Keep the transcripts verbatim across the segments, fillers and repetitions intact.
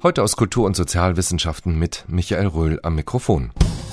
Heute aus Kultur- und Sozialwissenschaften mit Michael Röhl am Mikrofon.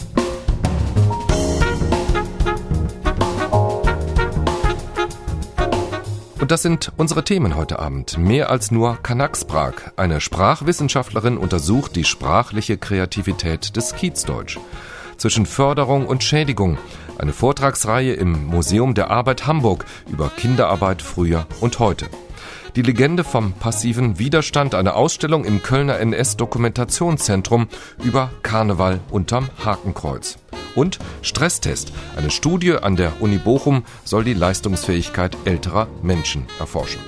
Und das sind unsere Themen heute Abend. Mehr als nur Kanaksprag. Eine Sprachwissenschaftlerin untersucht die sprachliche Kreativität des Kiezdeutsch. Zwischen Förderung und Schädigung. Eine Vortragsreihe im Museum der Arbeit Hamburg über Kinderarbeit früher und heute. Die Legende vom passiven Widerstand, eine Ausstellung im Kölner N S-Dokumentationszentrum über Karneval unterm Hakenkreuz. Und Stresstest, eine Studie an der Uni Bochum soll die Leistungsfähigkeit älterer Menschen erforschen.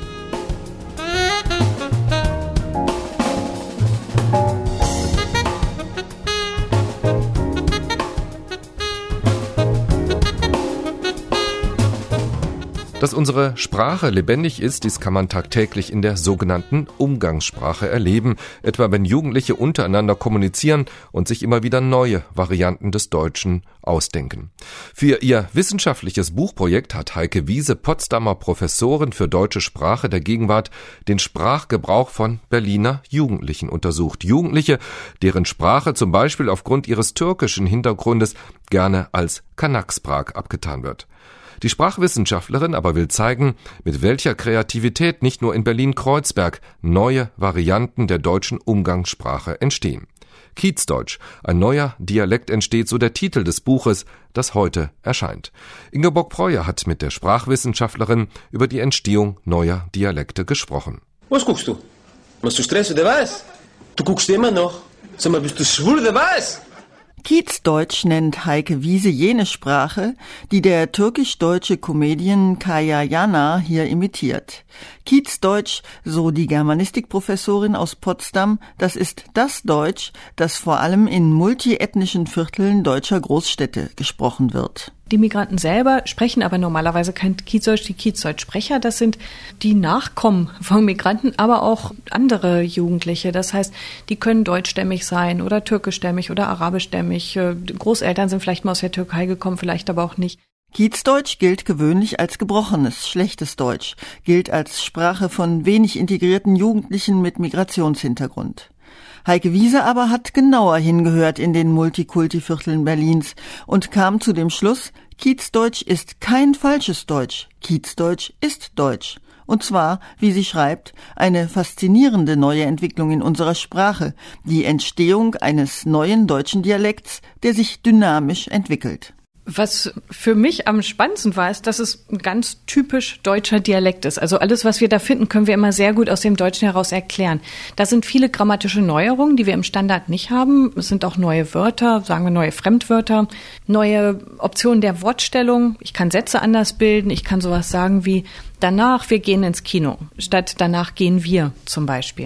Dass unsere Sprache lebendig ist, dies kann man tagtäglich in der sogenannten Umgangssprache erleben, etwa wenn Jugendliche untereinander kommunizieren und sich immer wieder neue Varianten des Deutschen ausdenken. Für ihr wissenschaftliches Buchprojekt hat Heike Wiese, Potsdamer Professorin für deutsche Sprache der Gegenwart, den Sprachgebrauch von Berliner Jugendlichen untersucht. Jugendliche, deren Sprache zum Beispiel aufgrund ihres türkischen Hintergrundes gerne als Kanaksprag abgetan wird. Die Sprachwissenschaftlerin aber will zeigen, mit welcher Kreativität nicht nur in Berlin-Kreuzberg neue Varianten der deutschen Umgangssprache entstehen. Kiezdeutsch, ein neuer Dialekt entsteht, so der Titel des Buches, das heute erscheint. Ingeborg Breuer hat mit der Sprachwissenschaftlerin über die Entstehung neuer Dialekte gesprochen. Was guckst du? Machst du Stress oder was? Du guckst immer noch. Sag mal, bist du schwul oder was? Kiezdeutsch nennt Heike Wiese jene Sprache, die der türkisch-deutsche Comedian Kaya Jana hier imitiert. Kiezdeutsch, so die Germanistikprofessorin aus Potsdam, das ist das Deutsch, das vor allem in multiethnischen Vierteln deutscher Großstädte gesprochen wird. Die Migranten selber sprechen aber normalerweise kein Kiezdeutsch. Die Kiezdeutschsprecher, das sind die Nachkommen von Migranten, aber auch andere Jugendliche. Das heißt, die können deutschstämmig sein oder türkischstämmig oder arabischstämmig. Großeltern sind vielleicht mal aus der Türkei gekommen, vielleicht aber auch nicht. Kiezdeutsch gilt gewöhnlich als gebrochenes, schlechtes Deutsch, gilt als Sprache von wenig integrierten Jugendlichen mit Migrationshintergrund. Heike Wiese aber hat genauer hingehört in den Multikulti-Vierteln Berlins und kam zu dem Schluss, Kiezdeutsch ist kein falsches Deutsch, Kiezdeutsch ist Deutsch. Und zwar, wie sie schreibt, eine faszinierende neue Entwicklung in unserer Sprache, die Entstehung eines neuen deutschen Dialekts, der sich dynamisch entwickelt. Was für mich am spannendsten war, ist, dass es ein ganz typisch deutscher Dialekt ist. Also alles, was wir da finden, können wir immer sehr gut aus dem Deutschen heraus erklären. Da sind viele grammatische Neuerungen, die wir im Standard nicht haben. Es sind auch neue Wörter, sagen wir neue Fremdwörter, neue Optionen der Wortstellung. Ich kann Sätze anders bilden. Ich kann sowas sagen wie danach, wir gehen ins Kino, statt danach gehen wir zum Beispiel.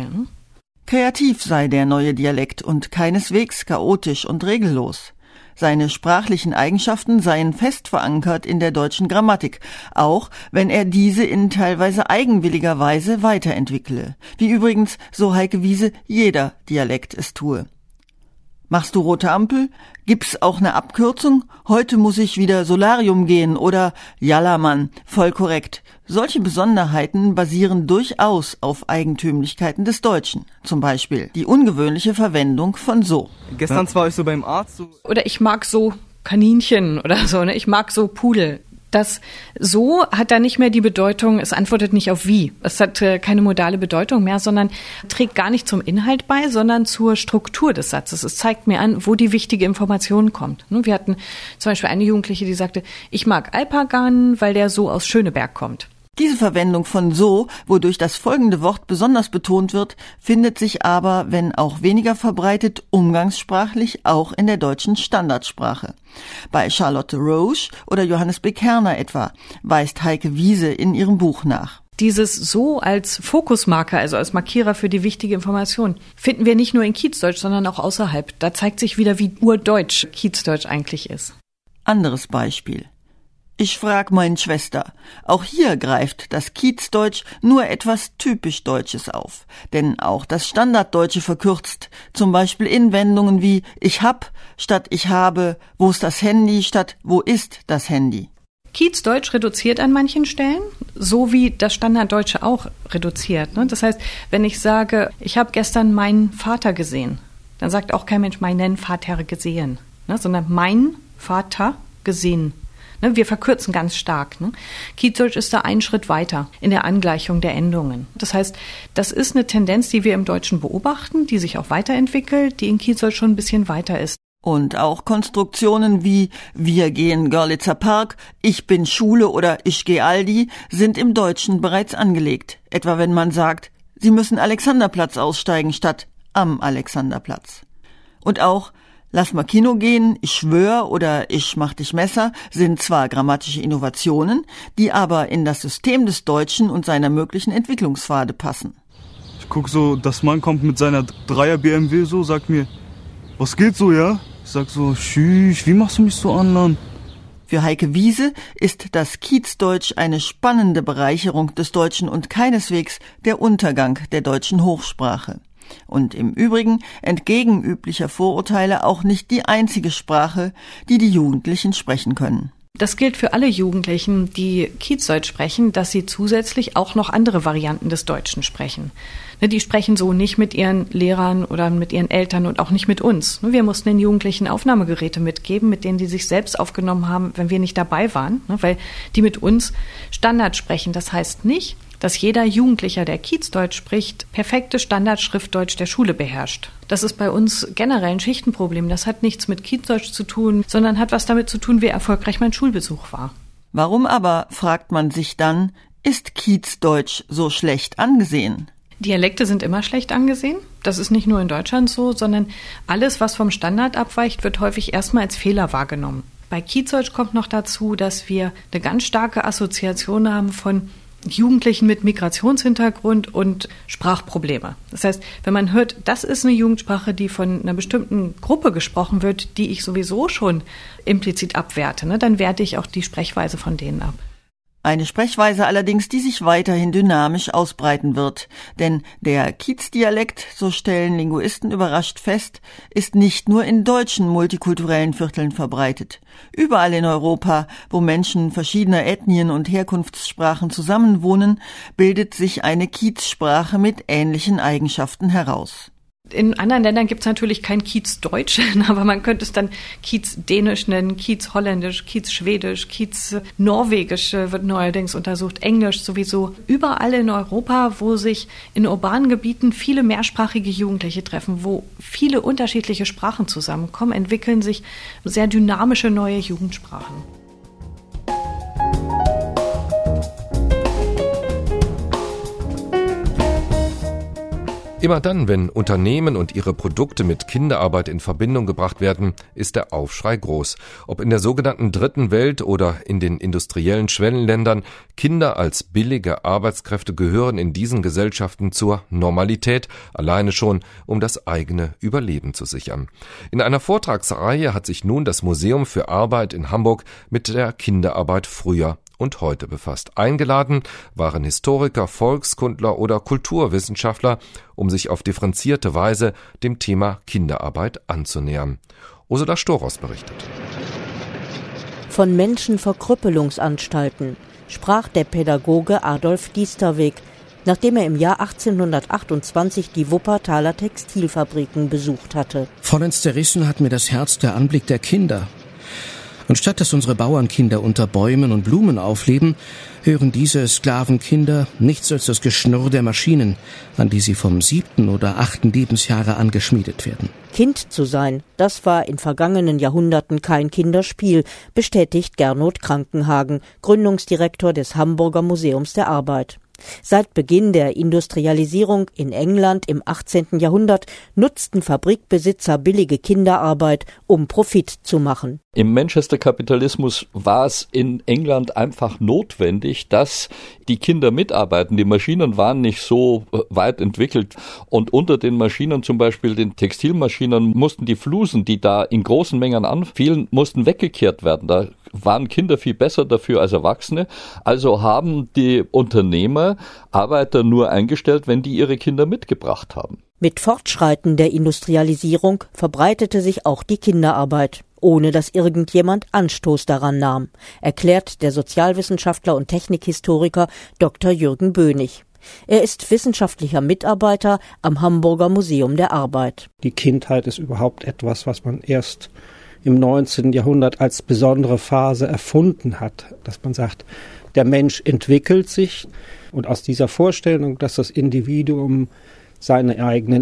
Kreativ sei der neue Dialekt und keineswegs chaotisch und regellos. Seine sprachlichen Eigenschaften seien fest verankert in der deutschen Grammatik, auch wenn er diese in teilweise eigenwilliger Weise weiterentwickle, wie übrigens, so Heike Wiese, jeder Dialekt es tue. Machst du rote Ampel? Gibt's auch eine Abkürzung? Heute muss ich wieder Solarium gehen oder Jalla Mann, voll korrekt. Solche Besonderheiten basieren durchaus auf Eigentümlichkeiten des Deutschen. Zum Beispiel die ungewöhnliche Verwendung von so. Gestern war ich so beim Arzt. So oder ich mag so Kaninchen oder so, ne? Ich mag so Pudel. Das so hat da nicht mehr die Bedeutung, es antwortet nicht auf wie. Es hat äh, keine modale Bedeutung mehr, sondern trägt gar nicht zum Inhalt bei, sondern zur Struktur des Satzes. Es zeigt mir an, wo die wichtige Information kommt. Wir hatten zum Beispiel eine Jugendliche, die sagte, ich mag Alpagan, weil der so aus Schöneberg kommt. Diese Verwendung von so, wodurch das folgende Wort besonders betont wird, findet sich aber, wenn auch weniger verbreitet, umgangssprachlich auch in der deutschen Standardsprache. Bei Charlotte Roche oder Johannes B. Kerner etwa, weist Heike Wiese in ihrem Buch nach. Dieses so als Fokusmarker, also als Markierer für die wichtige Information, finden wir nicht nur in Kiezdeutsch, sondern auch außerhalb. Da zeigt sich wieder, wie urdeutsch Kiezdeutsch eigentlich ist. Anderes Beispiel. Ich frag meine Schwester. Auch hier greift das Kiezdeutsch nur etwas typisch Deutsches auf. Denn auch das Standarddeutsche verkürzt, zum Beispiel in Wendungen wie ich hab statt ich habe, wo ist das Handy statt wo ist das Handy. Kiezdeutsch reduziert an manchen Stellen, so wie das Standarddeutsche auch reduziert. Ne? Das heißt, wenn ich sage, ich habe gestern meinen Vater gesehen, dann sagt auch kein Mensch meinen Vater gesehen, ne? Sondern mein Vater gesehen. Ne? Wir verkürzen ganz stark. Ne? Kiezdeutsch ist da einen Schritt weiter in der Angleichung der Endungen. Das heißt, das ist eine Tendenz, die wir im Deutschen beobachten, die sich auch weiterentwickelt, die in Kiezdeutsch schon ein bisschen weiter ist. Und auch Konstruktionen wie wir gehen Görlitzer Park, ich bin Schule oder ich gehe Aldi sind im Deutschen bereits angelegt. Etwa wenn man sagt, Sie müssen Alexanderplatz aussteigen statt am Alexanderplatz. Und auch lass mal Kino gehen, ich schwör oder ich mach dich Messer sind zwar grammatische Innovationen, die aber in das System des Deutschen und seiner möglichen Entwicklungspfade passen. Ich guck so, das Mann kommt mit seiner Dreier B M W so, sagt mir, was geht so, ja? Ich sag so, schüch, wie machst du mich so an, Mann? Für Heike Wiese ist das Kiezdeutsch eine spannende Bereicherung des Deutschen und keineswegs der Untergang der deutschen Hochsprache. Und im Übrigen entgegen üblicher Vorurteile auch nicht die einzige Sprache, die die Jugendlichen sprechen können. Das gilt für alle Jugendlichen, die Kiezdeutsch sprechen, dass sie zusätzlich auch noch andere Varianten des Deutschen sprechen. Die sprechen so nicht mit ihren Lehrern oder mit ihren Eltern und auch nicht mit uns. Wir mussten den Jugendlichen Aufnahmegeräte mitgeben, mit denen die sich selbst aufgenommen haben, wenn wir nicht dabei waren, weil die mit uns Standard sprechen. Das heißt nicht, dass jeder Jugendlicher, der Kiezdeutsch spricht, perfektes Standardschriftdeutsch der Schule beherrscht. Das ist bei uns generell ein Schichtenproblem. Das hat nichts mit Kiezdeutsch zu tun, sondern hat was damit zu tun, wie erfolgreich mein Schulbesuch war. Warum aber, fragt man sich dann, ist Kiezdeutsch so schlecht angesehen? Dialekte sind immer schlecht angesehen. Das ist nicht nur in Deutschland so, sondern alles, was vom Standard abweicht, wird häufig erstmal als Fehler wahrgenommen. Bei Kiezdeutsch kommt noch dazu, dass wir eine ganz starke Assoziation haben von Jugendlichen mit Migrationshintergrund und Sprachprobleme. Das heißt, wenn man hört, das ist eine Jugendsprache, die von einer bestimmten Gruppe gesprochen wird, die ich sowieso schon implizit abwerte, ne, dann werte ich auch die Sprechweise von denen ab. Eine Sprechweise allerdings, die sich weiterhin dynamisch ausbreiten wird. Denn der Kiezdialekt, so stellen Linguisten überrascht fest, ist nicht nur in deutschen multikulturellen Vierteln verbreitet. Überall in Europa, wo Menschen verschiedener Ethnien und Herkunftssprachen zusammenwohnen, bildet sich eine Kiezsprache mit ähnlichen Eigenschaften heraus. In anderen Ländern gibt es natürlich kein Kiezdeutsch, aber man könnte es dann Kiezdänisch nennen, Kiezholländisch, Kiezschwedisch, Kieznorwegisch wird neuerdings untersucht, Englisch sowieso. Überall in Europa, wo sich in urbanen Gebieten viele mehrsprachige Jugendliche treffen, wo viele unterschiedliche Sprachen zusammenkommen, entwickeln sich sehr dynamische neue Jugendsprachen. Immer dann, wenn Unternehmen und ihre Produkte mit Kinderarbeit in Verbindung gebracht werden, ist der Aufschrei groß. Ob in der sogenannten Dritten Welt oder in den industriellen Schwellenländern, Kinder als billige Arbeitskräfte gehören in diesen Gesellschaften zur Normalität, alleine schon, um das eigene Überleben zu sichern. In einer Vortragsreihe hat sich nun das Museum für Arbeit in Hamburg mit der Kinderarbeit früher und heute befasst. Eingeladen waren Historiker, Volkskundler oder Kulturwissenschaftler, um sich auf differenzierte Weise dem Thema Kinderarbeit anzunähern. Ursula Storos berichtet. Von Menschenverkrüppelungsanstalten sprach der Pädagoge Adolf Diesterweg, nachdem er im Jahr achtzehnhundertachtundzwanzig die Wuppertaler Textilfabriken besucht hatte. Vollends zerrissen hat mir das Herz der Anblick der Kinder. Und statt dass unsere Bauernkinder unter Bäumen und Blumen aufleben, hören diese Sklavenkinder nichts als das Geschnurr der Maschinen, an die sie vom siebten oder achten Lebensjahre angeschmiedet werden. Kind zu sein, das war in vergangenen Jahrhunderten kein Kinderspiel, bestätigt Gernot Krankenhagen, Gründungsdirektor des Hamburger Museums der Arbeit. Seit Beginn der Industrialisierung in England im achtzehnten Jahrhundert nutzten Fabrikbesitzer billige Kinderarbeit, um Profit zu machen. Im Manchester-Kapitalismus war es in England einfach notwendig, dass die Kinder mitarbeiten. Die Maschinen waren nicht so weit entwickelt und unter den Maschinen, zum Beispiel den Textilmaschinen, mussten die Flusen, die da in großen Mengen anfielen, mussten weggekehrt werden. Da waren Kinder viel besser dafür als Erwachsene. Also haben die Unternehmer Arbeiter nur eingestellt, wenn die ihre Kinder mitgebracht haben. Mit Fortschreiten der Industrialisierung verbreitete sich auch die Kinderarbeit. ohne dass irgendjemand Anstoß daran nahm, erklärt der Sozialwissenschaftler und Technikhistoriker Doktor Jürgen Bönig. Er ist wissenschaftlicher Mitarbeiter am Hamburger Museum der Arbeit. Die Kindheit ist überhaupt etwas, was man erst im neunzehnten Jahrhundert als besondere Phase erfunden hat, dass man sagt, der Mensch entwickelt sich und aus dieser Vorstellung, dass das Individuum seine eigenen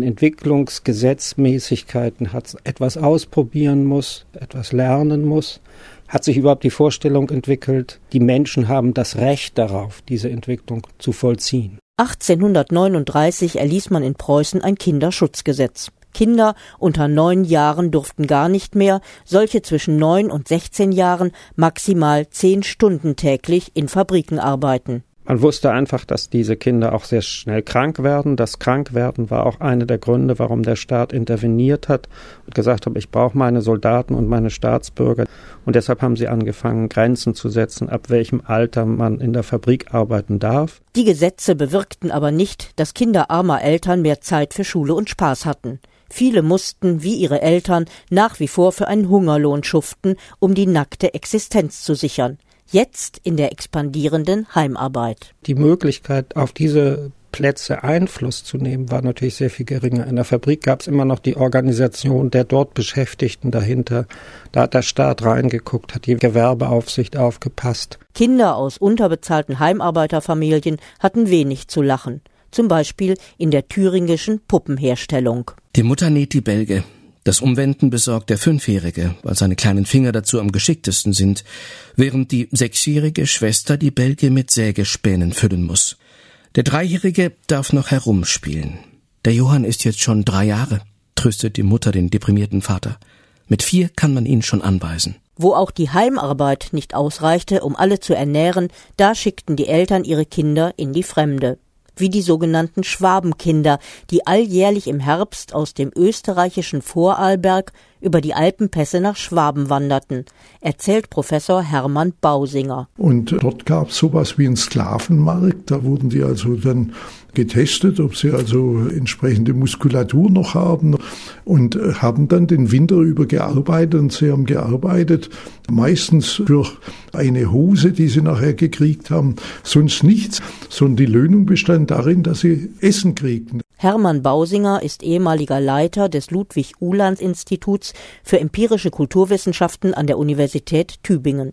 Entwicklungsgesetzmäßigkeiten hat, etwas ausprobieren muss, etwas lernen muss, hat sich überhaupt die Vorstellung entwickelt, die Menschen haben das Recht darauf, diese Entwicklung zu vollziehen. achtzehnhundertneununddreißig erließ man in Preußen ein Kinderschutzgesetz. Kinder unter neun Jahren durften gar nicht mehr, solche zwischen neun und sechzehn Jahren maximal zehn Stunden täglich in Fabriken arbeiten. Man wusste einfach, dass diese Kinder auch sehr schnell krank werden. Das Krankwerden war auch einer der Gründe, warum der Staat interveniert hat und gesagt hat, ich brauche meine Soldaten und meine Staatsbürger. Und deshalb haben sie angefangen, Grenzen zu setzen, ab welchem Alter man in der Fabrik arbeiten darf. Die Gesetze bewirkten aber nicht, dass Kinder armer Eltern mehr Zeit für Schule und Spaß hatten. Viele mussten, wie ihre Eltern, nach wie vor für einen Hungerlohn schuften, um die nackte Existenz zu sichern. Jetzt in der expandierenden Heimarbeit. Die Möglichkeit, auf diese Plätze Einfluss zu nehmen, war natürlich sehr viel geringer. In der Fabrik gab es immer noch die Organisation der dort Beschäftigten dahinter. Da hat der Staat reingeguckt, hat die Gewerbeaufsicht aufgepasst. Kinder aus unterbezahlten Heimarbeiterfamilien hatten wenig zu lachen. Zum Beispiel in der thüringischen Puppenherstellung. Die Mutter näht die Bälge. Das Umwenden besorgt der Fünfjährige, weil seine kleinen Finger dazu am geschicktesten sind, während die sechsjährige Schwester die Bälge mit Sägespänen füllen muss. Der Dreijährige darf noch herumspielen. Der Johann ist jetzt schon drei Jahre, tröstet die Mutter den deprimierten Vater. Mit vier kann man ihn schon anweisen. Wo auch die Heimarbeit nicht ausreichte, um alle zu ernähren, da schickten die Eltern ihre Kinder in die Fremde. Wie die sogenannten Schwabenkinder, die alljährlich im Herbst aus dem österreichischen Vorarlberg über die Alpenpässe nach Schwaben wanderten, erzählt Professor Hermann Bausinger. Und dort gab es sowas wie einen Sklavenmarkt, da wurden die also dann getestet, ob sie also entsprechende Muskulatur noch haben und haben dann den Winter über gearbeitet und sie haben gearbeitet, meistens für eine Hose, die sie nachher gekriegt haben, sonst nichts, sondern die Löhnung bestand darin, dass sie Essen kriegten. Hermann Bausinger ist ehemaliger Leiter des Ludwig-Uhlands-Instituts für empirische Kulturwissenschaften an der Universität Tübingen.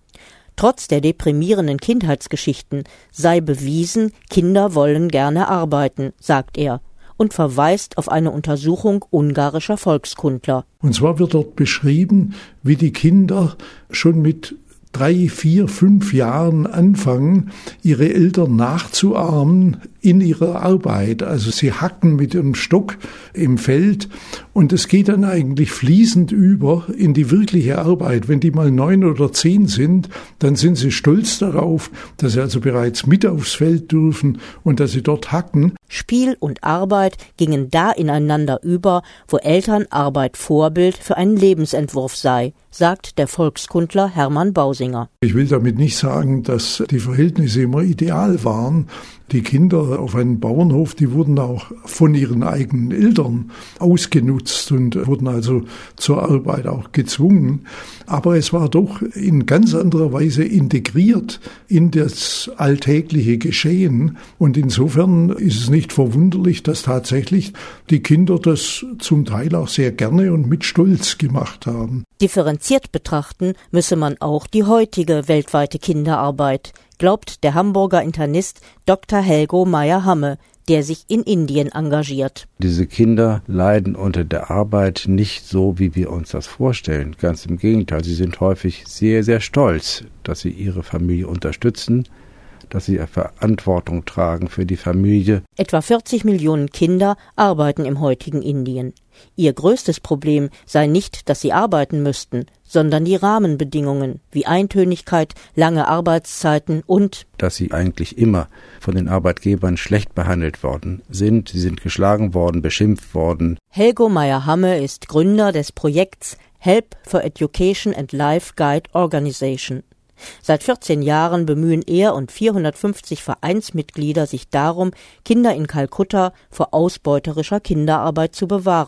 Trotz der deprimierenden Kindheitsgeschichten sei bewiesen, Kinder wollen gerne arbeiten, sagt er, und verweist auf eine Untersuchung ungarischer Volkskundler. Und zwar wird dort beschrieben, wie die Kinder schon mit drei, vier, fünf Jahren anfangen, ihre Eltern nachzuahmen in ihrer Arbeit. Also sie hacken mit einem Stock im Feld und es geht dann eigentlich fließend über in die wirkliche Arbeit. Wenn die mal neun oder zehn sind, dann sind sie stolz darauf, dass sie also bereits mit aufs Feld dürfen und dass sie dort hacken. Spiel und Arbeit gingen da ineinander über, wo Elternarbeit Vorbild für einen Lebensentwurf sei, sagt der Volkskundler Hermann Bausinger. Ich will damit nicht sagen, dass die Verhältnisse immer ideal waren. Die Kinder auf einem Bauernhof, die wurden auch von ihren eigenen Eltern ausgenutzt und wurden also zur Arbeit auch gezwungen. Aber es war doch in ganz anderer Weise integriert in das alltägliche Geschehen. Und insofern ist es nicht verwunderlich, dass tatsächlich die Kinder das zum Teil auch sehr gerne und mit Stolz gemacht haben. Differenziert betrachten müsse man auch die heutige weltweite Kinderarbeit, glaubt der Hamburger Internist Doktor Helgo Meyer-Hamme, der sich in Indien engagiert. Diese Kinder leiden unter der Arbeit nicht so, wie wir uns das vorstellen. Ganz im Gegenteil, sie sind häufig sehr, sehr stolz, dass sie ihre Familie unterstützen, dass sie Verantwortung tragen für die Familie. Etwa vierzig Millionen Kinder arbeiten im heutigen Indien. Ihr größtes Problem sei nicht, dass sie arbeiten müssten, sondern die Rahmenbedingungen wie Eintönigkeit, lange Arbeitszeiten und dass sie eigentlich immer von den Arbeitgebern schlecht behandelt worden sind. Sie sind geschlagen worden, beschimpft worden. Helgo Meyer-Hamme ist Gründer des Projekts Help for Education and Life Guide Organization. Seit vierzehn Jahren bemühen er und vierhundertfünfzig Vereinsmitglieder sich darum, Kinder in Kalkutta vor ausbeuterischer Kinderarbeit zu bewahren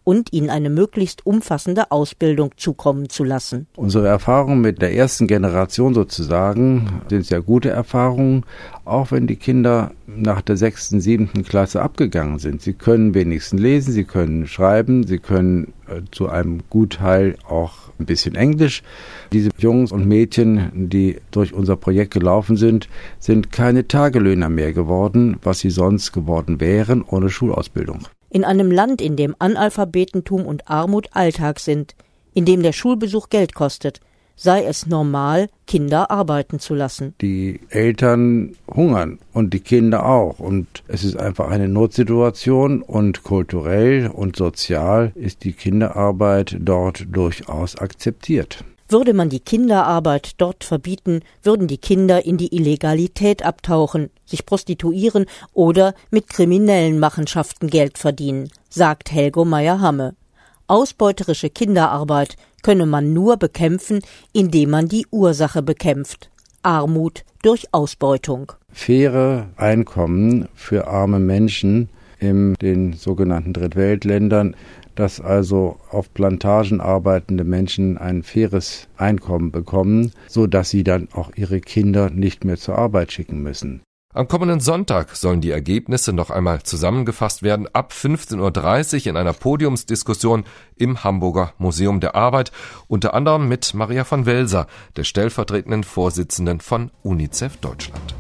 und ihnen eine möglichst umfassende Ausbildung zukommen zu lassen. Unsere Erfahrungen mit der ersten Generation sozusagen sind sehr gute Erfahrungen, auch wenn die Kinder nach der sechsten, siebten Klasse abgegangen sind. Sie können wenigstens lesen, sie können schreiben, sie können äh, zu einem Gutteil auch ein bisschen Englisch. Diese Jungs und Mädchen, die durch unser Projekt gelaufen sind, sind keine Tagelöhner mehr geworden, was sie sonst geworden wären ohne Schulausbildung. In einem Land, in dem Analphabetentum und Armut Alltag sind, in dem der Schulbesuch Geld kostet, sei es normal, Kinder arbeiten zu lassen. Die Eltern hungern und die Kinder auch. Und es ist einfach eine Notsituation und kulturell und sozial ist die Kinderarbeit dort durchaus akzeptiert. Würde man die Kinderarbeit dort verbieten, würden die Kinder in die Illegalität abtauchen, sich prostituieren oder mit kriminellen Machenschaften Geld verdienen, sagt Helgo Meyer-Hamme. Ausbeuterische Kinderarbeit könne man nur bekämpfen, indem man die Ursache bekämpft: Armut durch Ausbeutung. Faire Einkommen für arme Menschen in den sogenannten Drittweltländern, dass also auf Plantagen arbeitende Menschen ein faires Einkommen bekommen, so dass sie dann auch ihre Kinder nicht mehr zur Arbeit schicken müssen. Am kommenden Sonntag sollen die Ergebnisse noch einmal zusammengefasst werden, ab fünfzehn Uhr dreißig in einer Podiumsdiskussion im Hamburger Museum der Arbeit, unter anderem mit Maria von Welser, der stellvertretenden Vorsitzenden von UNICEF Deutschland.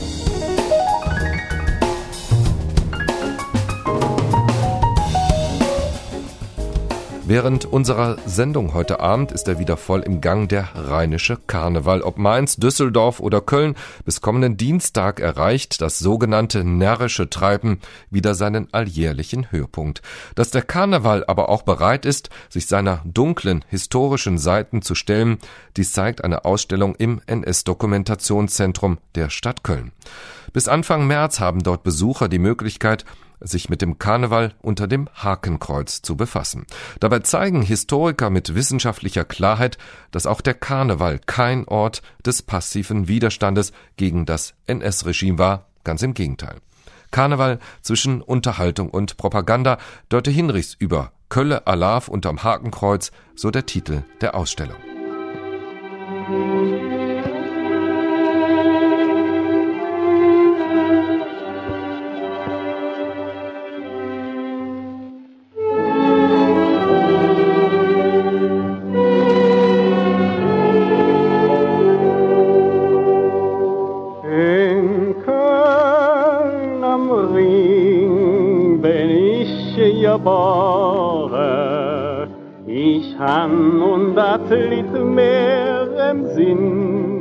Während unserer Sendung heute Abend ist er wieder voll im Gang, der rheinische Karneval. Ob Mainz, Düsseldorf oder Köln, bis kommenden Dienstag erreicht das sogenannte närrische Treiben wieder seinen alljährlichen Höhepunkt. Dass der Karneval aber auch bereit ist, sich seiner dunklen, historischen Seiten zu stellen, dies zeigt eine Ausstellung im N S-Dokumentationszentrum der Stadt Köln. Bis Anfang März haben dort Besucher die Möglichkeit, sich mit dem Karneval unter dem Hakenkreuz zu befassen. Dabei zeigen Historiker mit wissenschaftlicher Klarheit, dass auch der Karneval kein Ort des passiven Widerstandes gegen das N S-Regime war, ganz im Gegenteil. Karneval zwischen Unterhaltung und Propaganda, Dörte Hinrichs über Kölle Alaaf unterm Hakenkreuz, so der Titel der Ausstellung. Ich han und dat Lied mehr im Sinn.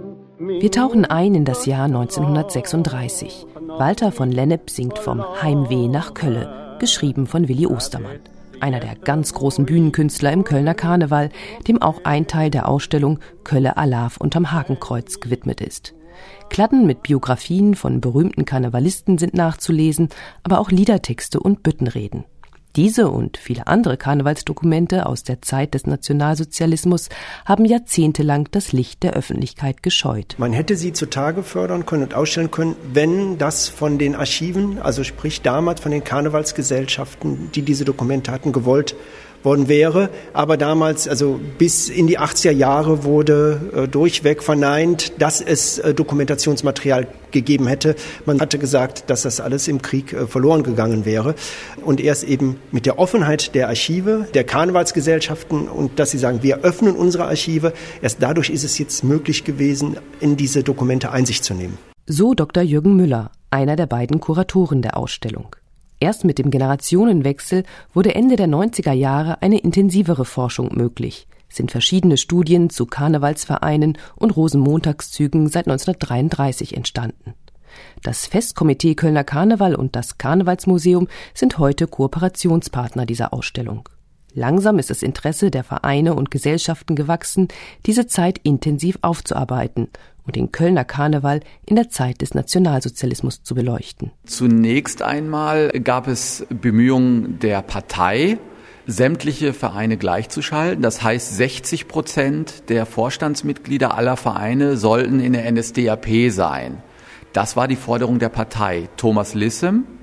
Wir tauchen ein in das Jahr neunzehnhundertsechsunddreißig. Walter von Lennep singt vom Heimweh nach Kölle, geschrieben von Willi Ostermann. Einer der ganz großen Bühnenkünstler im Kölner Karneval, dem auch ein Teil der Ausstellung Kölle Alaaf unterm Hakenkreuz gewidmet ist. Kladden mit Biografien von berühmten Karnevalisten sind nachzulesen, aber auch Liedertexte und Büttenreden. Diese und viele andere Karnevalsdokumente aus der Zeit des Nationalsozialismus haben jahrzehntelang das Licht der Öffentlichkeit gescheut. Man hätte sie zutage fördern können und ausstellen können, wenn das von den Archiven, also sprich damals von den Karnevalsgesellschaften, die diese Dokumente hatten, gewollt worden wäre. Aber damals, also bis in die achtziger Jahre, wurde äh, durchweg verneint, dass es äh, Dokumentationsmaterial gegeben hätte. Man hatte gesagt, dass das alles im Krieg äh, verloren gegangen wäre. Und erst eben mit der Offenheit der Archive, der Karnevalsgesellschaften und dass sie sagen, wir öffnen unsere Archive, erst dadurch ist es jetzt möglich gewesen, in diese Dokumente Einsicht zu nehmen. So Doktor Jürgen Müller, einer der beiden Kuratoren der Ausstellung. Erst mit dem Generationenwechsel wurde Ende der neunziger Jahre eine intensivere Forschung möglich. Es sind verschiedene Studien zu Karnevalsvereinen und Rosenmontagszügen seit neunzehnhundertdreiunddreißig entstanden. Das Festkomitee Kölner Karneval und das Karnevalsmuseum sind heute Kooperationspartner dieser Ausstellung. Langsam ist das Interesse der Vereine und Gesellschaften gewachsen, diese Zeit intensiv aufzuarbeiten und den Kölner Karneval in der Zeit des Nationalsozialismus zu beleuchten. Zunächst einmal gab es Bemühungen der Partei, sämtliche Vereine gleichzuschalten. Das heißt, sechzig Prozent der Vorstandsmitglieder aller Vereine sollten in der N S D A P sein. Das war die Forderung der Partei. Thomas Lissem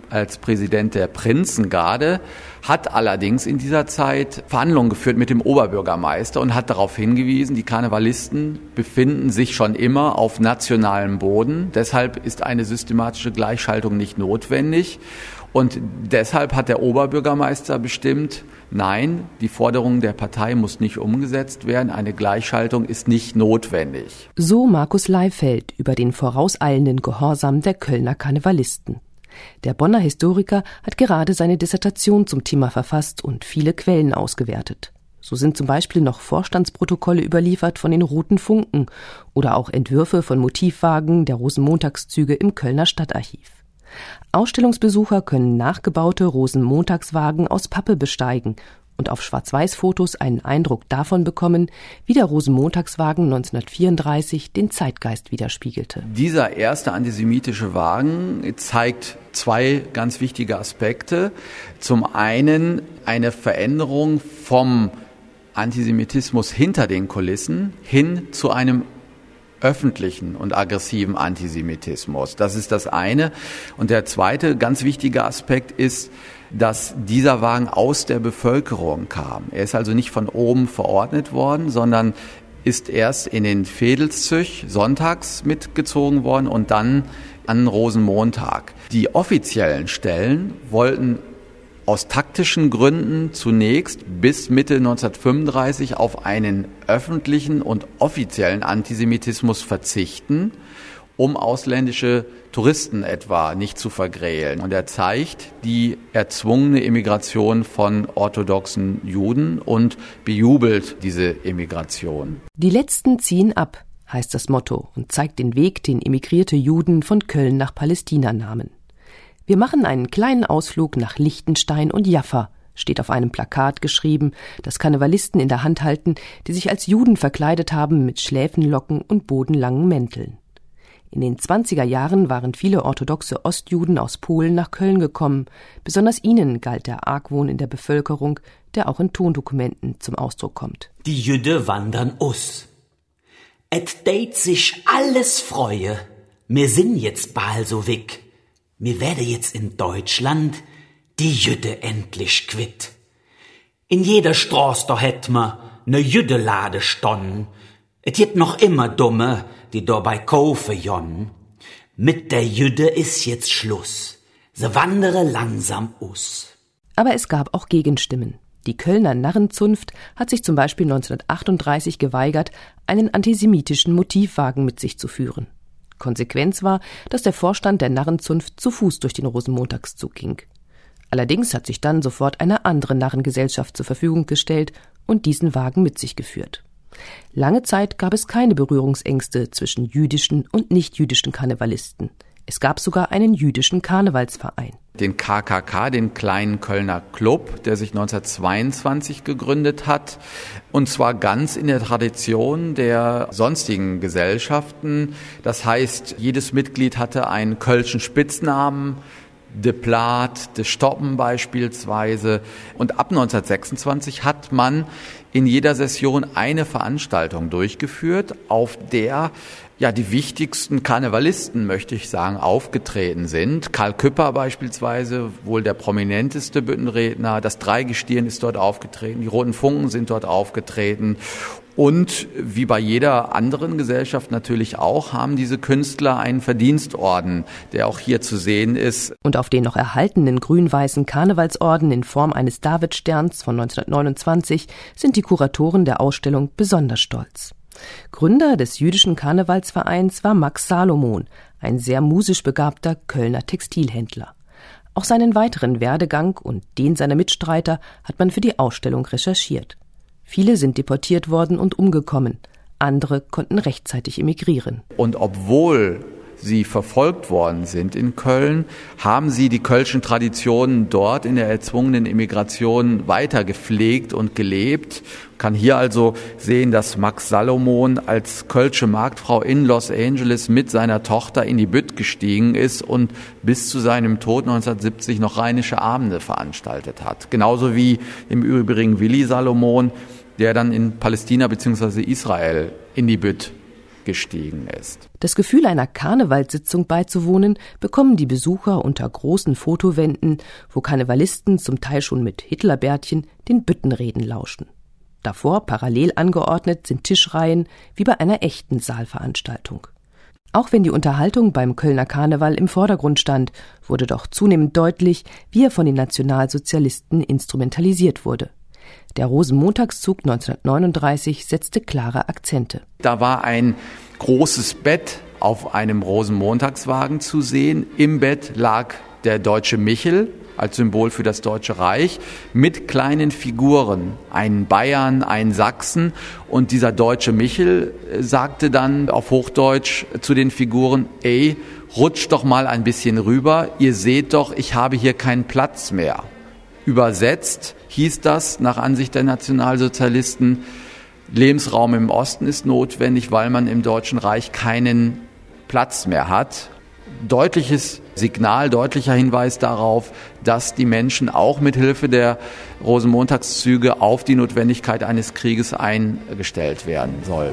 als Präsident der Prinzengarde, hat allerdings in dieser Zeit Verhandlungen geführt mit dem Oberbürgermeister und hat darauf hingewiesen, die Karnevalisten befinden sich schon immer auf nationalem Boden. Deshalb ist eine systematische Gleichschaltung nicht notwendig. Und deshalb hat der Oberbürgermeister bestimmt, nein, die Forderung der Partei muss nicht umgesetzt werden, eine Gleichschaltung ist nicht notwendig. So Markus Leifeld über den vorauseilenden Gehorsam der Kölner Karnevalisten. Der Bonner Historiker hat gerade seine Dissertation zum Thema verfasst und viele Quellen ausgewertet. So sind zum Beispiel noch Vorstandsprotokolle überliefert von den Roten Funken oder auch Entwürfe von Motivwagen der Rosenmontagszüge im Kölner Stadtarchiv. Ausstellungsbesucher können nachgebaute Rosenmontagswagen aus Pappe besteigen und auf Schwarz-Weiß-Fotos einen Eindruck davon bekommen, wie der Rosenmontagswagen neunzehnhundertvierunddreißig den Zeitgeist widerspiegelte. Dieser erste antisemitische Wagen zeigt zwei ganz wichtige Aspekte. Zum einen eine Veränderung vom Antisemitismus hinter den Kulissen hin zu einem öffentlichen und aggressiven Antisemitismus. Das ist das eine. Und der zweite ganz wichtige Aspekt ist, dass dieser Wagen aus der Bevölkerung kam. Er ist also nicht von oben verordnet worden, sondern ist erst in den Vedelszüch sonntags mitgezogen worden und dann an Rosenmontag. Die offiziellen Stellen wollten aus taktischen Gründen zunächst bis Mitte neunzehnhundertfünfunddreißig auf einen öffentlichen und offiziellen Antisemitismus verzichten, um ausländische Touristen etwa nicht zu vergrälen. Und er zeigt die erzwungene Emigration von orthodoxen Juden und bejubelt diese Emigration. Die Letzten ziehen ab, heißt das Motto, und zeigt den Weg, den emigrierte Juden von Köln nach Palästina nahmen. Wir machen einen kleinen Ausflug nach Liechtenstein und Jaffa, steht auf einem Plakat geschrieben, das Karnevalisten in der Hand halten, die sich als Juden verkleidet haben mit Schläfenlocken und bodenlangen Mänteln. In den zwanziger Jahren waren viele orthodoxe Ostjuden aus Polen nach Köln gekommen. Besonders ihnen galt der Argwohn in der Bevölkerung, der auch in Tondokumenten zum Ausdruck kommt. Die Jüde wandern us. Et deit sich alles freue. Mir sind jetzt bald so weg. Mir werde jetzt in Deutschland die Jüde endlich quitt. In jeder Straß da hätt ma ne Jüdelade stonnen. Et gibt noch immer Dumme, die dabei kaufe jon. Mit der Jüde ist jetzt Schluss. Se wandere langsam us. Aber es gab auch Gegenstimmen. Die Kölner Narrenzunft hat sich zum Beispiel neunzehnhundertachtunddreißig geweigert, einen antisemitischen Motivwagen mit sich zu führen. Konsequenz war, dass der Vorstand der Narrenzunft zu Fuß durch den Rosenmontagszug ging. Allerdings hat sich dann sofort eine andere Narrengesellschaft zur Verfügung gestellt und diesen Wagen mit sich geführt. Lange Zeit gab es keine Berührungsängste zwischen jüdischen und nichtjüdischen Karnevalisten. Es gab sogar einen jüdischen Karnevalsverein. Den K K K, den kleinen Kölner Club, der sich neunzehnhundertzweiundzwanzig gegründet hat. Und zwar ganz in der Tradition der sonstigen Gesellschaften. Das heißt, jedes Mitglied hatte einen kölschen Spitznamen, de Plaat, de Stoppen beispielsweise. Und ab neunzehnhundertsechsundzwanzig hat man in jeder Session eine Veranstaltung durchgeführt, auf der ja die wichtigsten Karnevalisten, möchte ich sagen, aufgetreten sind. Karl Küpper beispielsweise, wohl der prominenteste Büttenredner. Das Dreigestirn ist dort aufgetreten. Die Roten Funken sind dort aufgetreten. Und wie bei jeder anderen Gesellschaft natürlich auch, haben diese Künstler einen Verdienstorden, der auch hier zu sehen ist. Und auf den noch erhaltenen grün-weißen Karnevalsorden in Form eines Davidsterns von neunzehnhundertneunundzwanzig sind die Kuratoren der Ausstellung besonders stolz. Gründer des jüdischen Karnevalsvereins war Max Salomon, ein sehr musisch begabter Kölner Textilhändler. Auch seinen weiteren Werdegang und den seiner Mitstreiter hat man für die Ausstellung recherchiert. Viele sind deportiert worden und umgekommen, andere konnten rechtzeitig emigrieren. Und obwohl sie verfolgt worden sind in Köln, haben sie die kölschen Traditionen dort in der erzwungenen Emigration weiter gepflegt und gelebt. Man kann hier also sehen, dass Max Salomon als kölsche Marktfrau in Los Angeles mit seiner Tochter in die Bütt gestiegen ist und bis zu seinem Tod neunzehnhundertsiebzig noch rheinische Abende veranstaltet hat. Genauso wie im Übrigen Willi Salomon, der dann in Palästina bzw. Israel in die Bütt gestiegen ist. Das Gefühl, einer Karnevalssitzung beizuwohnen, bekommen die Besucher unter großen Fotowänden, wo Karnevalisten zum Teil schon mit Hitlerbärtchen den Büttenreden lauschen. Davor, parallel angeordnet, sind Tischreihen wie bei einer echten Saalveranstaltung. Auch wenn die Unterhaltung beim Kölner Karneval im Vordergrund stand, wurde doch zunehmend deutlich, wie er von den Nationalsozialisten instrumentalisiert wurde. Der Rosenmontagszug neunzehnhundertneununddreißig setzte klare Akzente. Da war ein großes Bett auf einem Rosenmontagswagen zu sehen. Im Bett lag der deutsche Michel als Symbol für das Deutsche Reich mit kleinen Figuren, einen Bayern, einen Sachsen. Und dieser deutsche Michel sagte dann auf Hochdeutsch zu den Figuren: Ey, rutscht doch mal ein bisschen rüber, ihr seht doch, ich habe hier keinen Platz mehr. Übersetzt hieß das nach Ansicht der Nationalsozialisten: Lebensraum im Osten ist notwendig, weil man im Deutschen Reich keinen Platz mehr hat. Deutliches Signal, deutlicher Hinweis darauf, dass die Menschen auch mit Hilfe der Rosenmontagszüge auf die Notwendigkeit eines Krieges eingestellt werden sollen.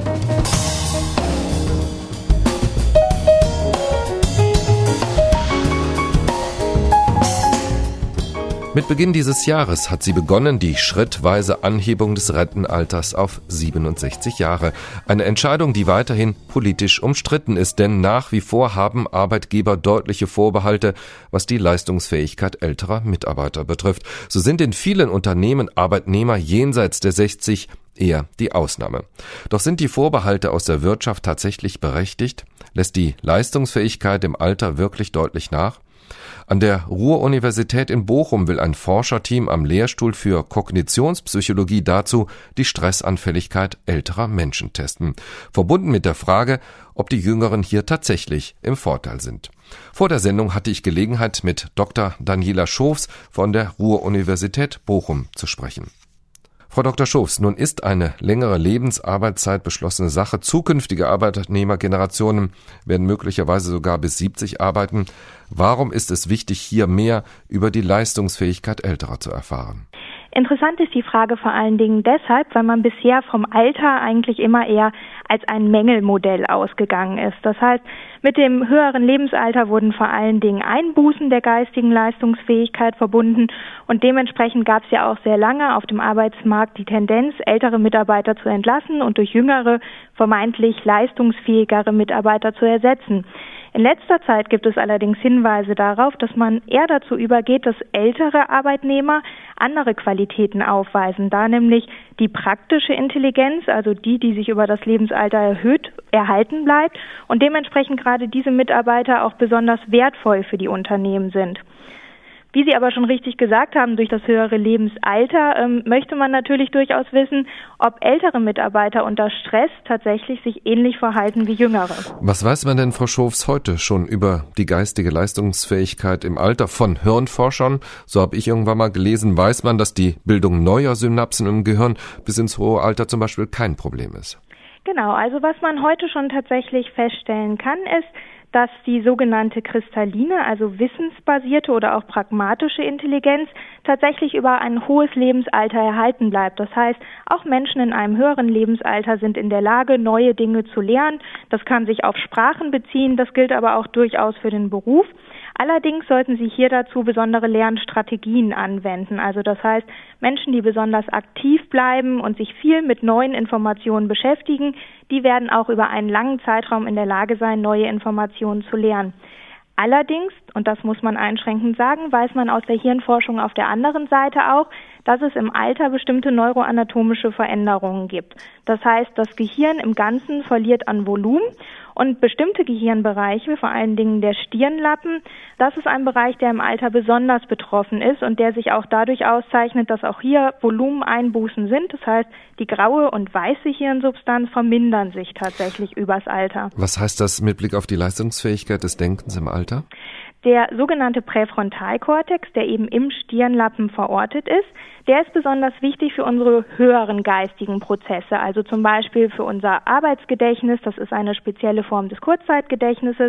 Mit Beginn dieses Jahres hat sie begonnen, die schrittweise Anhebung des Rentenalters auf siebenundsechzig Jahre. Eine Entscheidung, die weiterhin politisch umstritten ist, denn nach wie vor haben Arbeitgeber deutliche Vorbehalte, was die Leistungsfähigkeit älterer Mitarbeiter betrifft. So sind in vielen Unternehmen Arbeitnehmer jenseits der sechzig eher die Ausnahme. Doch sind die Vorbehalte aus der Wirtschaft tatsächlich berechtigt? Lässt die Leistungsfähigkeit im Alter wirklich deutlich nach? An der Ruhr-Universität in Bochum will ein Forscherteam am Lehrstuhl für Kognitionspsychologie dazu die Stressanfälligkeit älterer Menschen testen, verbunden mit der Frage, ob die Jüngeren hier tatsächlich im Vorteil sind. Vor der Sendung hatte ich Gelegenheit, mit Doktor Daniela Schofs von der Ruhr-Universität Bochum zu sprechen. Frau Doktor Schofs, nun ist eine längere Lebensarbeitszeit beschlossene Sache. Zukünftige Arbeitnehmergenerationen werden möglicherweise sogar bis siebzig arbeiten. Warum ist es wichtig, hier mehr über die Leistungsfähigkeit älterer zu erfahren? Interessant ist die Frage vor allen Dingen deshalb, weil man bisher vom Alter eigentlich immer eher als ein Mängelmodell ausgegangen ist. Das heißt, mit dem höheren Lebensalter wurden vor allen Dingen Einbußen der geistigen Leistungsfähigkeit verbunden und dementsprechend gab es ja auch sehr lange auf dem Arbeitsmarkt die Tendenz, ältere Mitarbeiter zu entlassen und durch jüngere, vermeintlich leistungsfähigere Mitarbeiter zu ersetzen. In letzter Zeit gibt es allerdings Hinweise darauf, dass man eher dazu übergeht, dass ältere Arbeitnehmer andere Qualitäten aufweisen, da nämlich die praktische Intelligenz, also die, die sich über das Lebensalter erhöht, erhalten bleibt und dementsprechend gerade diese Mitarbeiter auch besonders wertvoll für die Unternehmen sind. Wie Sie aber schon richtig gesagt haben, durch das höhere Lebensalter ähm, möchte man natürlich durchaus wissen, ob ältere Mitarbeiter unter Stress tatsächlich sich ähnlich verhalten wie jüngere. Was weiß man denn, Frau Schofs, heute schon über die geistige Leistungsfähigkeit im Alter von Hirnforschern? So habe ich irgendwann mal gelesen, weiß man, dass die Bildung neuer Synapsen im Gehirn bis ins hohe Alter zum Beispiel kein Problem ist. Genau, also was man heute schon tatsächlich feststellen kann, ist, dass die sogenannte kristalline, also wissensbasierte oder auch pragmatische Intelligenz tatsächlich über ein hohes Lebensalter erhalten bleibt. Das heißt, auch Menschen in einem höheren Lebensalter sind in der Lage, neue Dinge zu lernen. Das kann sich auf Sprachen beziehen, das gilt aber auch durchaus für den Beruf. Allerdings sollten Sie hier dazu besondere Lernstrategien anwenden. Also das heißt, Menschen, die besonders aktiv bleiben und sich viel mit neuen Informationen beschäftigen, die werden auch über einen langen Zeitraum in der Lage sein, neue Informationen zu lernen. Allerdings, und das muss man einschränkend sagen, weiß man aus der Hirnforschung auf der anderen Seite auch, dass es im Alter bestimmte neuroanatomische Veränderungen gibt. Das heißt, das Gehirn im Ganzen verliert an Volumen und bestimmte Gehirnbereiche, vor allen Dingen der Stirnlappen, das ist ein Bereich, der im Alter besonders betroffen ist und der sich auch dadurch auszeichnet, dass auch hier Volumeneinbußen sind. Das heißt, die graue und weiße Hirnsubstanz vermindern sich tatsächlich übers Alter. Was heißt das mit Blick auf die Leistungsfähigkeit des Denkens im Alter? Der sogenannte Präfrontalkortex, der eben im Stirnlappen verortet ist, der ist besonders wichtig für unsere höheren geistigen Prozesse, also zum Beispiel für unser Arbeitsgedächtnis, das ist eine spezielle Form des Kurzzeitgedächtnisses,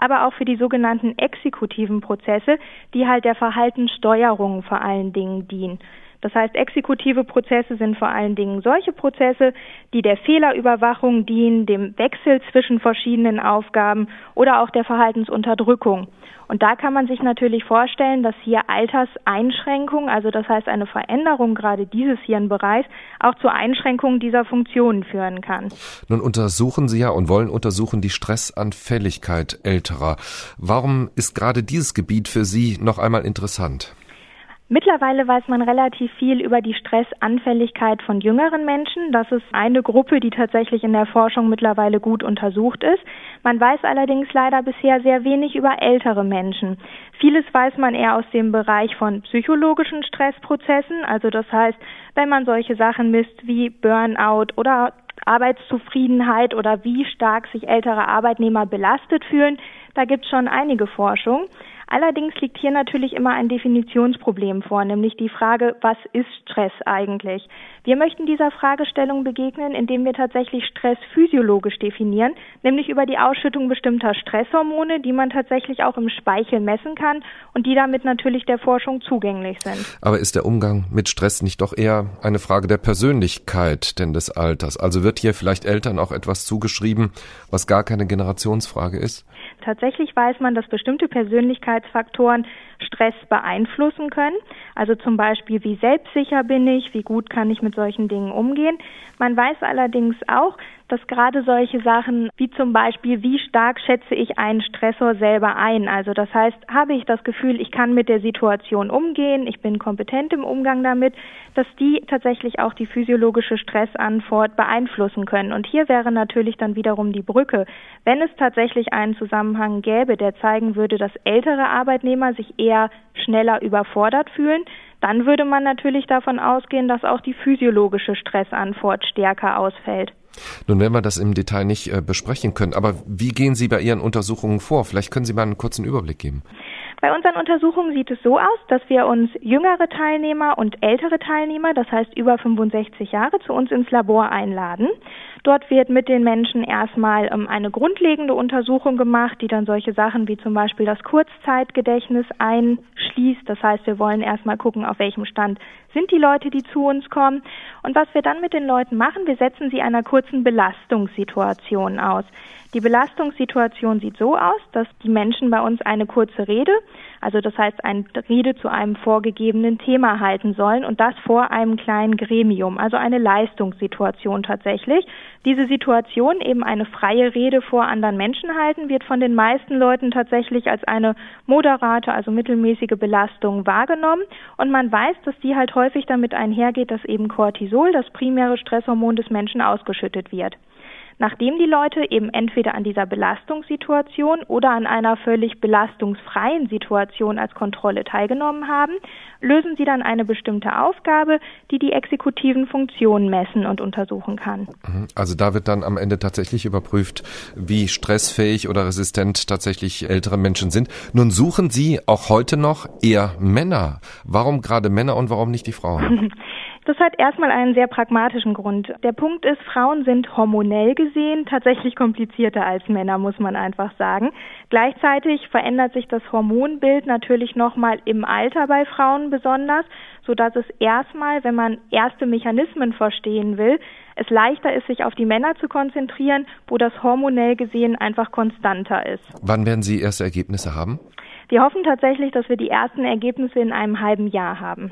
aber auch für die sogenannten exekutiven Prozesse, die halt der Verhaltenssteuerung vor allen Dingen dienen. Das heißt, exekutive Prozesse sind vor allen Dingen solche Prozesse, die der Fehlerüberwachung dienen, dem Wechsel zwischen verschiedenen Aufgaben oder auch der Verhaltensunterdrückung. Und da kann man sich natürlich vorstellen, dass hier Alterseinschränkungen, also das heißt eine Veränderung gerade dieses Hirnbereichs, auch zu Einschränkungen dieser Funktionen führen kann. Nun untersuchen Sie ja und wollen untersuchen die Stressanfälligkeit Älterer. Warum ist gerade dieses Gebiet für Sie noch einmal interessant? Mittlerweile weiß man relativ viel über die Stressanfälligkeit von jüngeren Menschen. Das ist eine Gruppe, die tatsächlich in der Forschung mittlerweile gut untersucht ist. Man weiß allerdings leider bisher sehr wenig über ältere Menschen. Vieles weiß man eher aus dem Bereich von psychologischen Stressprozessen. Also das heißt, wenn man solche Sachen misst wie Burnout oder Arbeitszufriedenheit oder wie stark sich ältere Arbeitnehmer belastet fühlen, da gibt es schon einige Forschung. Allerdings liegt hier natürlich immer ein Definitionsproblem vor, nämlich die Frage, was ist Stress eigentlich? Wir möchten dieser Fragestellung begegnen, indem wir tatsächlich Stress physiologisch definieren, nämlich über die Ausschüttung bestimmter Stresshormone, die man tatsächlich auch im Speichel messen kann und die damit natürlich der Forschung zugänglich sind. Aber ist der Umgang mit Stress nicht doch eher eine Frage der Persönlichkeit denn des Alters? Also wird hier vielleicht Eltern auch etwas zugeschrieben, was gar keine Generationsfrage ist? Tatsächlich weiß man, dass bestimmte Persönlichkeitsfaktoren Stress beeinflussen können. Also zum Beispiel, wie selbstsicher bin ich, wie gut kann ich mit solchen Dingen umgehen. Man weiß allerdings auch, dass gerade solche Sachen wie zum Beispiel, wie stark schätze ich einen Stressor selber ein. Also das heißt, habe ich das Gefühl, ich kann mit der Situation umgehen, ich bin kompetent im Umgang damit, dass die tatsächlich auch die physiologische Stressantwort beeinflussen können. Und hier wäre natürlich dann wiederum die Brücke. Wenn es tatsächlich einen Zusammenhang gäbe, der zeigen würde, dass ältere Arbeitnehmer sich eher schneller überfordert fühlen, dann würde man natürlich davon ausgehen, dass auch die physiologische Stressantwort stärker ausfällt. Nun werden wir das im Detail nicht äh, besprechen können, aber wie gehen Sie bei Ihren Untersuchungen vor? Vielleicht können Sie mal einen kurzen Überblick geben. Bei unseren Untersuchungen sieht es so aus, dass wir uns jüngere Teilnehmer und ältere Teilnehmer, das heißt über fünfundsechzig Jahre, zu uns ins Labor einladen. Dort wird mit den Menschen erstmal ähm, eine grundlegende Untersuchung gemacht, die dann solche Sachen wie zum Beispiel das Kurzzeitgedächtnis einschließt. Das heißt, wir wollen erstmal gucken, auf welchem Stand sind die Leute, die zu uns kommen. Und was wir dann mit den Leuten machen, wir setzen sie einer kurzen Belastungssituation aus. Die Belastungssituation sieht so aus, dass die Menschen bei uns eine kurze Rede, also das heißt eine Rede zu einem vorgegebenen Thema halten sollen und das vor einem kleinen Gremium, also eine Leistungssituation tatsächlich. Diese Situation, eben eine freie Rede vor anderen Menschen halten, wird von den meisten Leuten tatsächlich als eine moderate, also mittelmäßige Belastung wahrgenommen und man weiß, dass die halt häufig damit einhergeht, dass eben Cortisol, das primäre Stresshormon des Menschen, ausgeschüttet wird. Nachdem die Leute eben entweder an dieser Belastungssituation oder an einer völlig belastungsfreien Situation als Kontrolle teilgenommen haben, lösen sie dann eine bestimmte Aufgabe, die die exekutiven Funktionen messen und untersuchen kann. Also da wird dann am Ende tatsächlich überprüft, wie stressfähig oder resistent tatsächlich ältere Menschen sind. Nun suchen Sie auch heute noch eher Männer. Warum gerade Männer und warum nicht die Frauen? Das hat erstmal einen sehr pragmatischen Grund. Der Punkt ist, Frauen sind hormonell gesehen tatsächlich komplizierter als Männer, muss man einfach sagen. Gleichzeitig verändert sich das Hormonbild natürlich nochmal im Alter bei Frauen besonders, sodass es erstmal, wenn man erste Mechanismen verstehen will, es leichter ist, sich auf die Männer zu konzentrieren, wo das hormonell gesehen einfach konstanter ist. Wann werden Sie erste Ergebnisse haben? Wir hoffen tatsächlich, dass wir die ersten Ergebnisse in einem halben Jahr haben.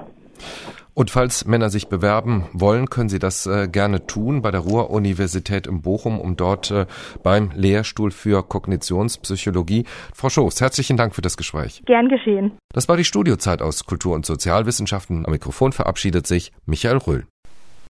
Und falls Männer sich bewerben wollen, können sie das äh, gerne tun bei der Ruhr-Universität in Bochum, um dort äh, beim Lehrstuhl für Kognitionspsychologie. Frau Schoß, herzlichen Dank für das Gespräch. Gern geschehen. Das war die Studiozeit aus Kultur- und Sozialwissenschaften. Am Mikrofon verabschiedet sich Michael Röhl.